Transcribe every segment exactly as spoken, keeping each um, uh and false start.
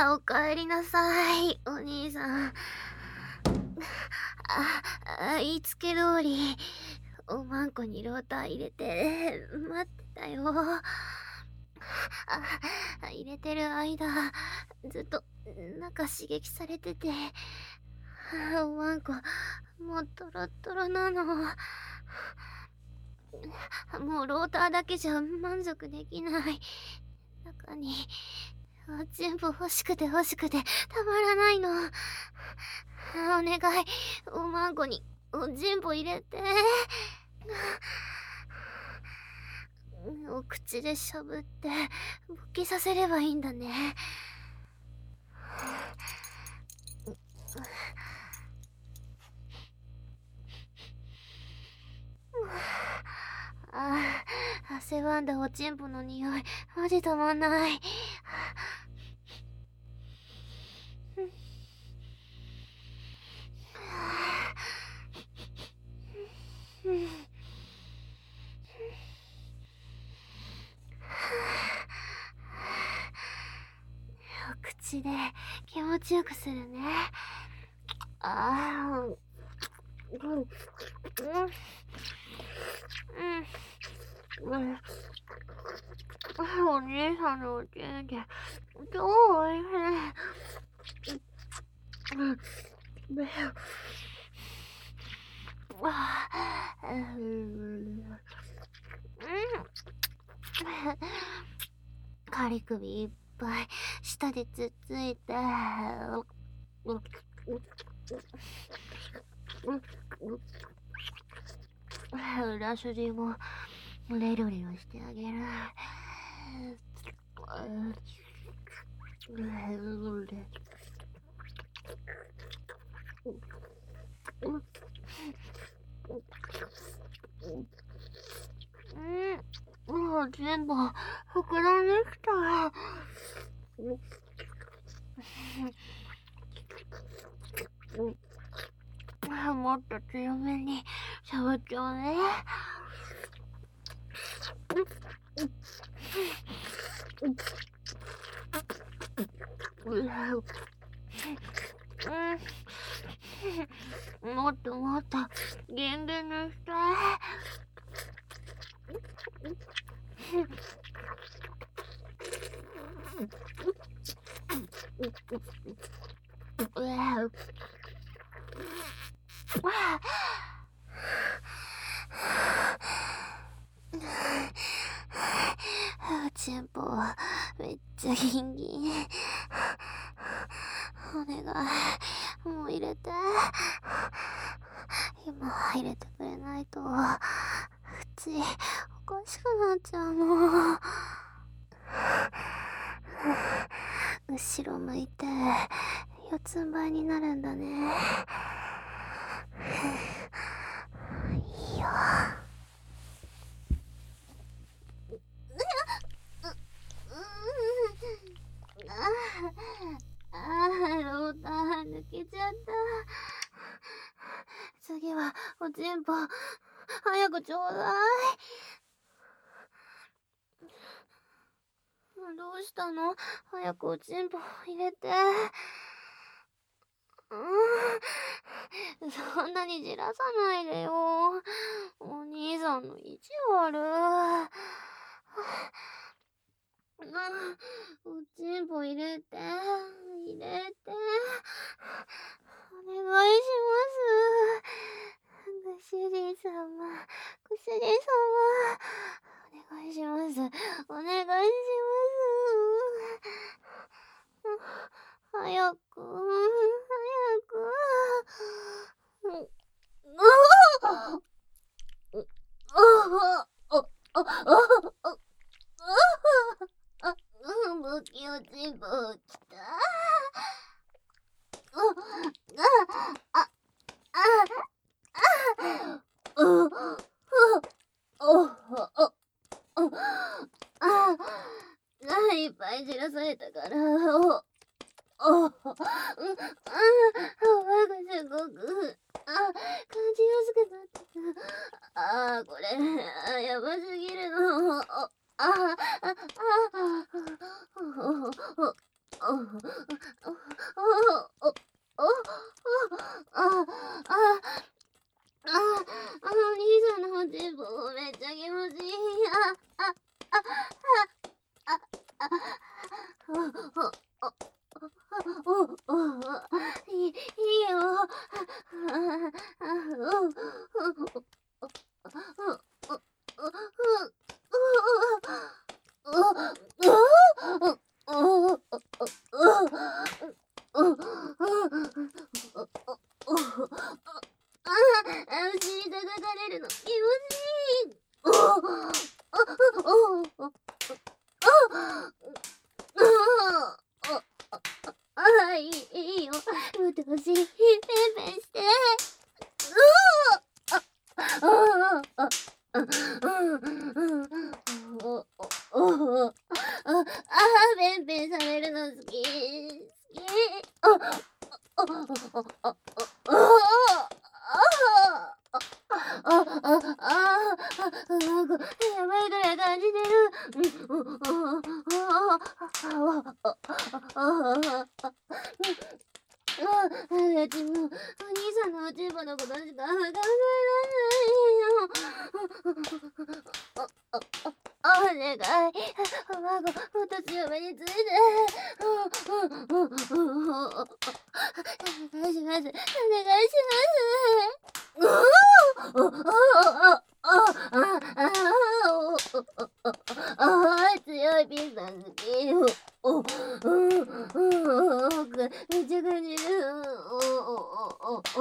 あ、おかえりなさい、お兄さん。あ、あ、言いつけ通り、おまんこにローター入れて、待ってたよ。あ、入れてる間、ずっと、中刺激されてて、おまんこ、もうトロットロなの。もうローターだけじゃ満足できない。中に、全部欲しくて欲しくてたまらないの。お願い、おまんこに全部入れて。お口でしゃぶって勃起させればいいんだね。ああ、汗ばんだおちんぽの匂いマジたまんない。お口で気持ちよくするね。ああ、うん、うん、うん。お兄さんのおちんちん、超おいしい。うん、仮首いっぱい舌でつっついて、裏筋もレロレロしてあげる。うん、もう全部膨らんできた。もっと強めにしゃぶっちゃうね。もっともっとギンギンにして。チンポめっちゃギンギン。お願い、もう入れて。今入れてくれないと口おかしくなっちゃうの。後ろ向いて四つん這いになるんだね。いいよ。ああ、ローター抜けちゃった。次はおちんぽ早くちょうだい。どうしたの？早くおちんぽ入れて。うん、そんなにじらさないでよ。お兄さんの意地悪。うん、おちんぽ入れて、入れて。お願いします。ご主人様、ご主人様。お願いします。お願いします。早く、早く。武器を全部きた。あ、あ、いっぱいじらされたから。お、うん、あ、あ、がすごく、あ、感じやすくなってた。あ、これ、あ、やばすぎるの。あ、あ、あ、あ、 お兄さんのおちんぽめっちゃ気持ちいい。あ、あ、あ、あ、あ、あ、あ、お、お、お、いい、いいよ。あ、あ、お尻叩かれるの気持ちいい。おおおおああ、いい、いいよ。もっとお尻ペンペンして。うおああああああペンペンされるの好き。好き。ああああああああやばいぐらい感じてる。うちもお兄さんのおちんぽのことしか考えられないよ。お願い、卵もっと強めについて。お願いします。お願いします。強いピンさん好きよ。お、うん、うん、めっちゃ感じる。お、お、お、お、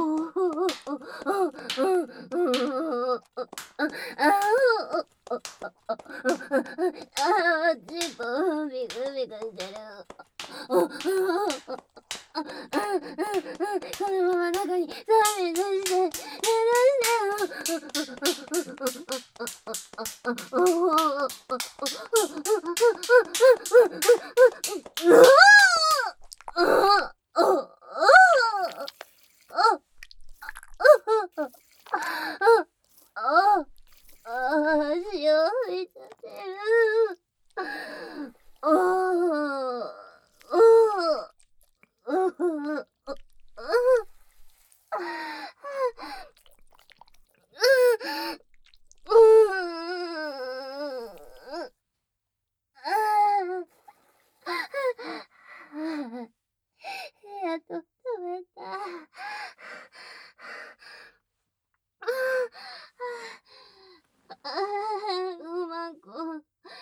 あ、チンポビクビクしてる。このまま中にサーメン出して寝るん潮吹いちゃってる。おーおーやっと食べた。ああ、うまく。めっちゃ気持ちよか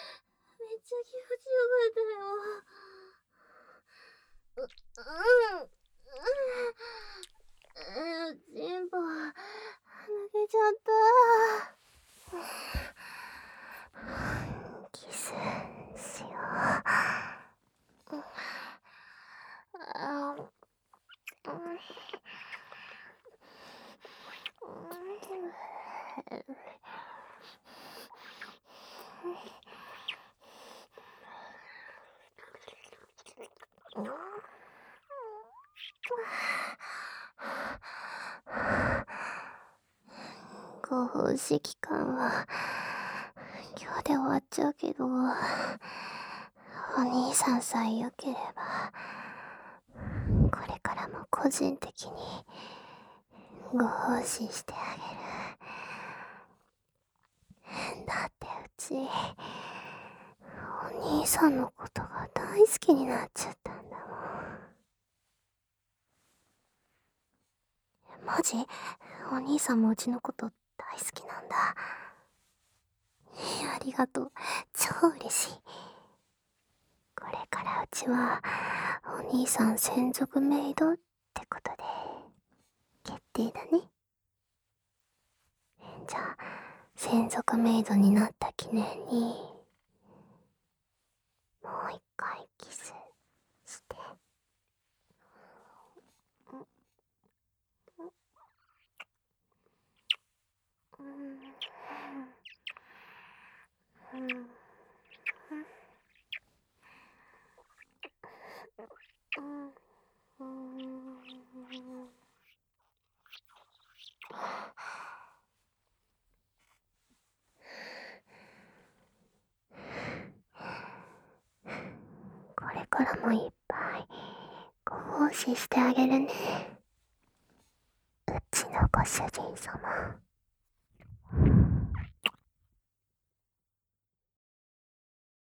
ったよ。う、うん。うん。チンポ、抜けちゃった。キスしよう。あー、うん。ご奉仕期間は今日で終わっちゃうけど、お兄さんさえよければこれからも個人的にご奉仕してあげる。だってうちお兄さんのことが大好きになっちゃったんだもん。マジ？お兄さんもうちのこと大好きなんだ。ありがとう。超嬉しい。これからうちはお兄さん専属メイドってことで決定だね。じゃあ専属メイドになった記念にもう一回キスして。うんうんうんこれからもいっぱいご奉仕してあげるね。うちのご主人様。